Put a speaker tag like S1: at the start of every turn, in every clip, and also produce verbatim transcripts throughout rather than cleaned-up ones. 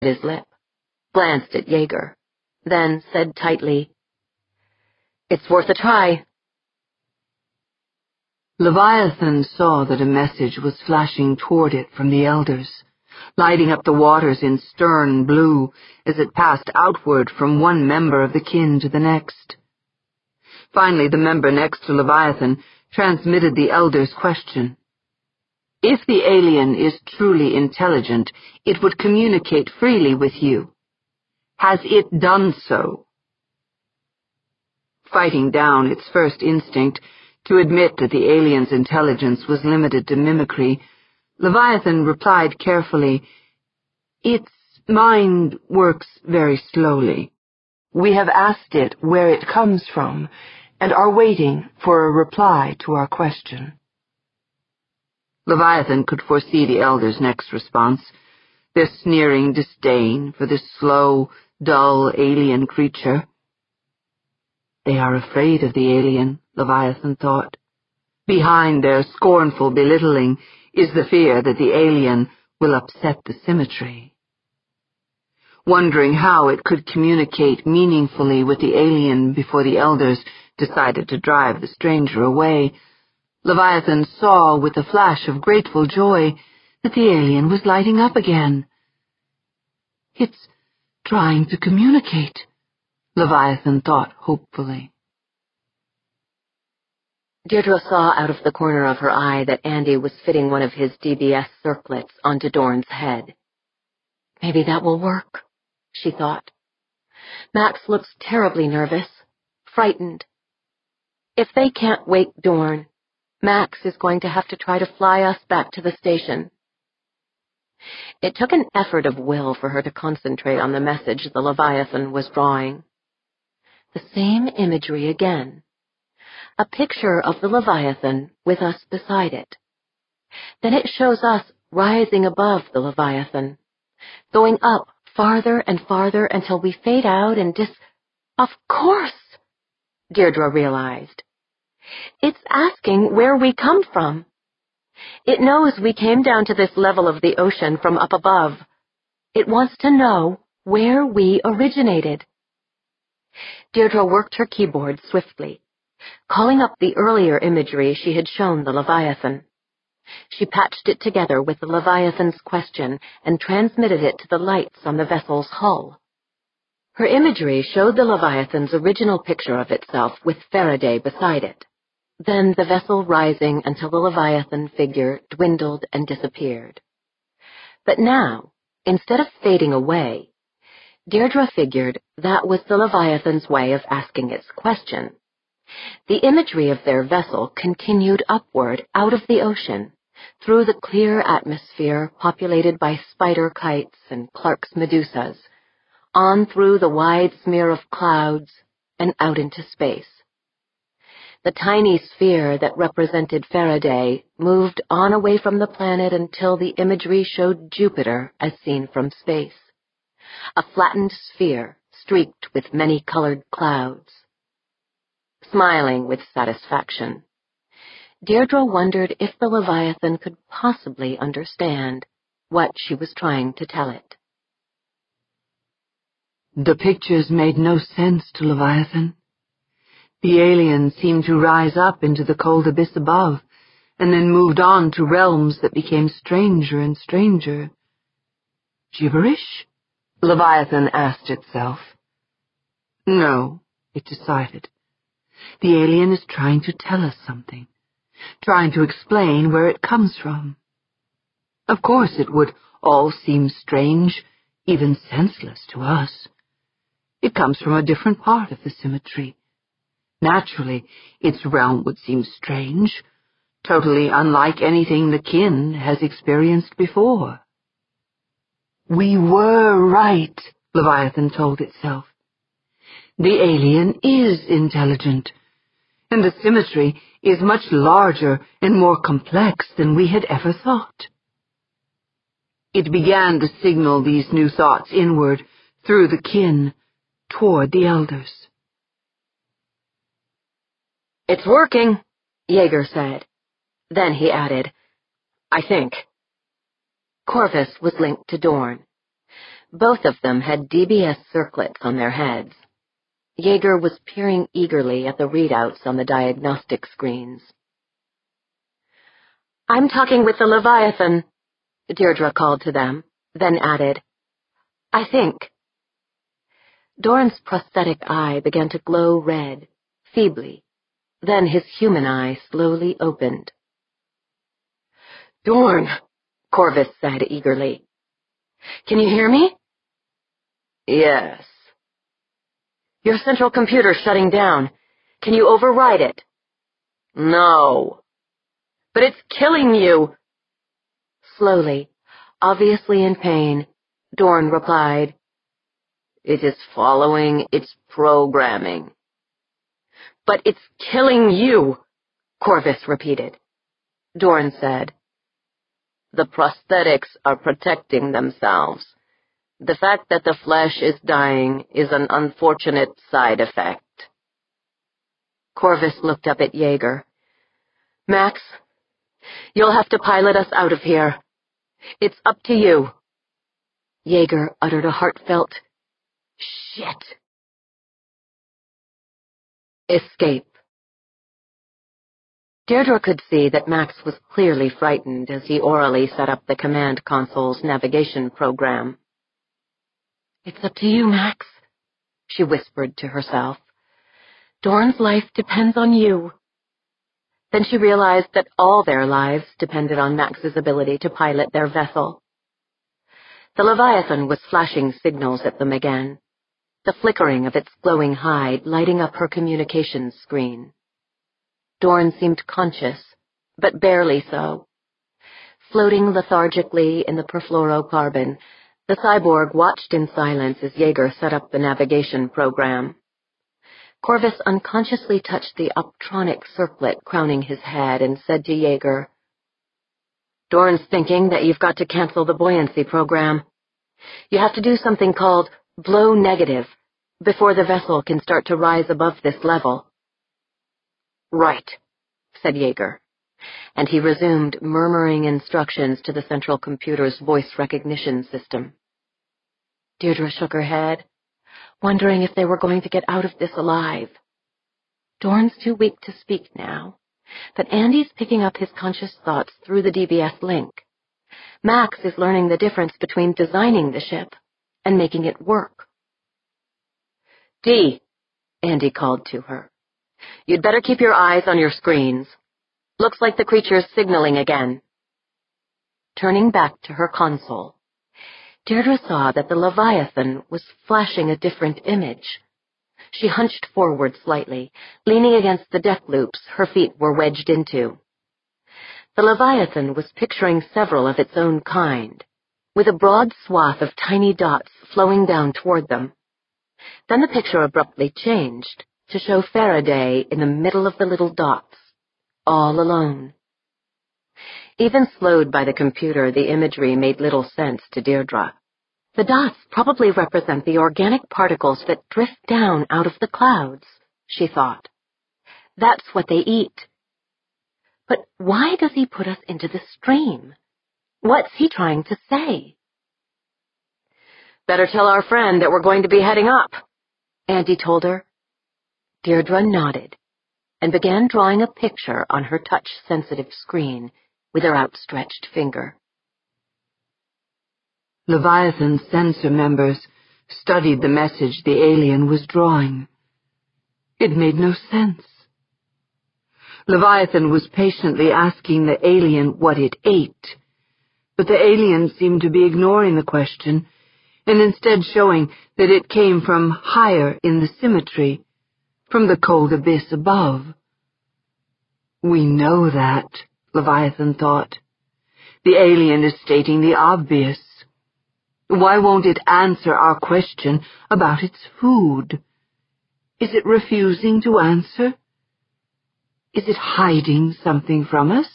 S1: his lip, glanced at Jaeger, then said tightly, "It's worth a try."
S2: Leviathan saw that a message was flashing toward it from the elders, lighting up the waters in stern blue as it passed outward from one member of the kin to the next. Finally, the member next to Leviathan transmitted the elder's question. If the alien is truly intelligent, it would communicate freely with you. Has it done so? Fighting down its first instinct to admit that the alien's intelligence was limited to mimicry, Leviathan replied carefully, "Its mind works very slowly. We have asked it where it comes from and are waiting for a reply to our question." Leviathan could foresee the elder's next response, their sneering disdain for this slow, dull alien creature. They are afraid of the alien, Leviathan thought. Behind their scornful belittling is the fear that the alien will upset the symmetry. Wondering how it could communicate meaningfully with the alien before the elders decided to drive the stranger away, Leviathan saw with a flash of grateful joy that the alien was lighting up again. "It's trying to communicate," Leviathan thought hopefully.
S1: Deirdre saw out of the corner of her eye that Andy was fitting one of his D B S circlets onto Dorn's head. Maybe that will work, she thought. Max looks terribly nervous, frightened. If they can't wake Dorn, Max is going to have to try to fly us back to the station. It took an effort of will for her to concentrate on the message the Leviathan was drawing. The same imagery again. A picture of the Leviathan with us beside it. Then it shows us rising above the Leviathan, going up farther and farther until we fade out and dis... Of course, Deirdre realized. It's asking where we come from. It knows we came down to this level of the ocean from up above. It wants to know where we originated. Deirdre worked her keyboard swiftly, calling up the earlier imagery she had shown the Leviathan. She patched it together with the Leviathan's question and transmitted it to the lights on the vessel's hull. Her imagery showed the Leviathan's original picture of itself with Faraday beside it. Then the vessel rising until the Leviathan figure dwindled and disappeared. But now, instead of fading away, Deirdre figured that was the Leviathan's way of asking its question. The imagery of their vessel continued upward out of the ocean, through the clear atmosphere populated by spider kites and Clark's medusas, on through the wide smear of clouds, and out into space. The tiny sphere that represented Faraday moved on away from the planet until the imagery showed Jupiter as seen from space, a flattened sphere streaked with many-colored clouds. Smiling with satisfaction, Deirdre wondered if the Leviathan could possibly understand what she was trying to tell it.
S2: The pictures made no sense to Leviathan. The alien seemed to rise up into the cold abyss above, and then moved on to realms that became stranger and stranger. Gibberish? Leviathan asked itself. No, it decided. The alien is trying to tell us something, trying to explain where it comes from. Of course it would all seem strange, even senseless to us. It comes from a different part of the symmetry. Naturally, its realm would seem strange, totally unlike anything the kin has experienced before. We were right, Leviathan told itself. The alien is intelligent, and the symmetry is much larger and more complex than we had ever thought. It began to signal these new thoughts inward, through the kin, toward the elders.
S1: It's working, Jaeger said. Then he added, I think. Corvus was linked to Dorn. Both of them had D B S circlets on their heads. Jaeger was peering eagerly at the readouts on the diagnostic screens. "I'm talking with the Leviathan," Deirdre called to them, then added, "I think." Doran's prosthetic eye began to glow red, feebly. Then his human eye slowly opened. "Dorn," Corvus said eagerly. "Can you hear me?" "Yes." "Your central computer's shutting down. Can you override it?" "No." "But it's killing you." Slowly, obviously in pain, Dorn replied, "It is following its programming." "But it's killing you," Corvus repeated. Dorn said, "The prosthetics are protecting themselves. The fact that the flesh is dying is an unfortunate side effect." Corvus looked up at Jaeger. "Max, you'll have to pilot us out of here. It's up to you." Jaeger uttered a heartfelt, "Shit." Escape. Deirdre could see that Max was clearly frightened as he orally set up the command console's navigation program. "It's up to you, Max," she whispered to herself. "Dorn's life depends on you." Then she realized that all their lives depended on Max's ability to pilot their vessel. The Leviathan was flashing signals at them again, the flickering of its glowing hide lighting up her communications screen. Dorn seemed conscious, but barely so. Floating lethargically in the perfluorocarbon, the cyborg watched in silence as Jaeger set up the navigation program. Corvus unconsciously touched the optronic circlet crowning his head and said to Jaeger, "Dorn's thinking that you've got to cancel the buoyancy program. You have to do something called blow negative before the vessel can start to rise above this level." "Right," said Jaeger, and he resumed murmuring instructions to the central computer's voice recognition system. Deirdre shook her head, wondering if they were going to get out of this alive. Dorn's too weak to speak now, but Andy's picking up his conscious thoughts through the D B S link. Max is learning the difference between designing the ship and making it work. "Dee," Andy called to her, "you'd better keep your eyes on your screens. Looks like the creature's signaling again." Turning back to her console, Deirdre saw that the Leviathan was flashing a different image. She hunched forward slightly, leaning against the deck loops her feet were wedged into. The Leviathan was picturing several of its own kind, with a broad swath of tiny dots flowing down toward them. Then the picture abruptly changed to show Faraday in the middle of the little dots, all alone. Even slowed by the computer, the imagery made little sense to Deirdre. The dots probably represent the organic particles that drift down out of the clouds, she thought. That's what they eat. But why does he put us into the stream? What's he trying to say? "Better tell our friend that we're going to be heading up," Andy told her. Deirdre nodded and began drawing a picture on her touch-sensitive screen with her outstretched finger.
S2: Leviathan's sensor members studied the message the alien was drawing. It made no sense. Leviathan was patiently asking the alien what it ate, but the alien seemed to be ignoring the question and instead showing that it came from higher in the symmetry, from the cold abyss above. We know that, Leviathan thought. The alien is stating the obvious. Why won't it answer our question about its food? Is it refusing to answer? Is it hiding something from us?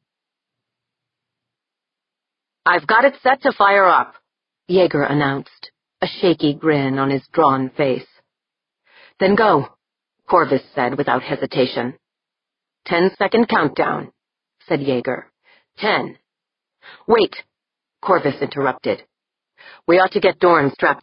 S1: "I've got it set to fire up," Jaeger announced, a shaky grin on his drawn face. "Then go," Corvus said without hesitation. Ten-second countdown," said Jaeger. Ten. "Wait," Corvus interrupted. We ought to get Dorn strapped